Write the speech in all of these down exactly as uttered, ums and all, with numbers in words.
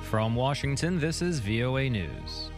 From Washington, this is V O A News.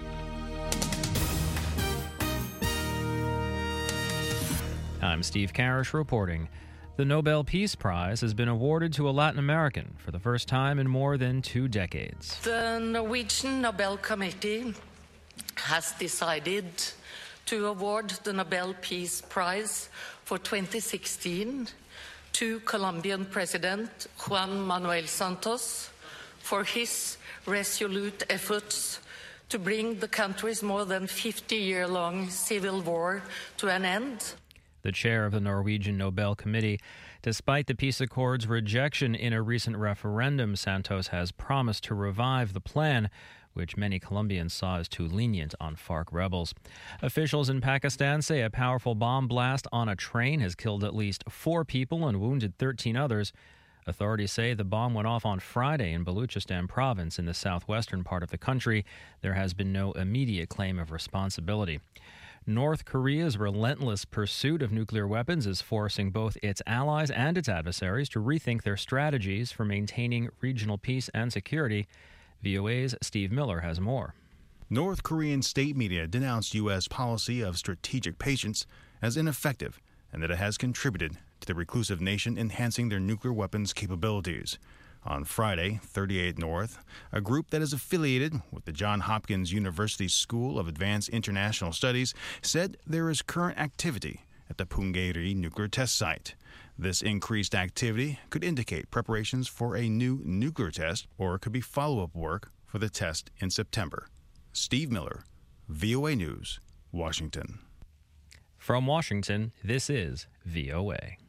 I'm Steve Karish reporting. The Nobel Peace Prize has been awarded to a Latin American for the first time in more than two decades. The Norwegian Nobel Committee has decided to award the Nobel Peace Prize for twenty sixteen to Colombian President Juan Manuel Santos for his resolute efforts to bring the country's more than fifty-year-long civil war to an end. The chair of the Norwegian Nobel Committee, despite the peace accord's rejection in a recent referendum, Santos has promised to revive the plan, which many Colombians saw as too lenient on FARC rebels. Officials in Pakistan say a powerful bomb blast on a train has killed at least four people and wounded thirteen others. Authorities say the bomb went off on Friday in Baluchistan province in the southwestern part of the country. There has been no immediate claim of responsibility. North Korea's relentless pursuit of nuclear weapons is forcing both its allies and its adversaries to rethink their strategies for maintaining regional peace and security. V O A's Steve Miller has more. North Korean state media denounced U S policy of strategic patience as ineffective and that it has contributed to the reclusive nation enhancing their nuclear weapons capabilities. On Friday, thirty-eight North, a group that is affiliated with the Johns Hopkins University School of Advanced International Studies, said there is current activity at the Punggye-ri nuclear test site. This increased activity could indicate preparations for a new nuclear test, or it could be follow-up work for the test in September. Steve Miller, V O A News, Washington. From Washington, this is V O A.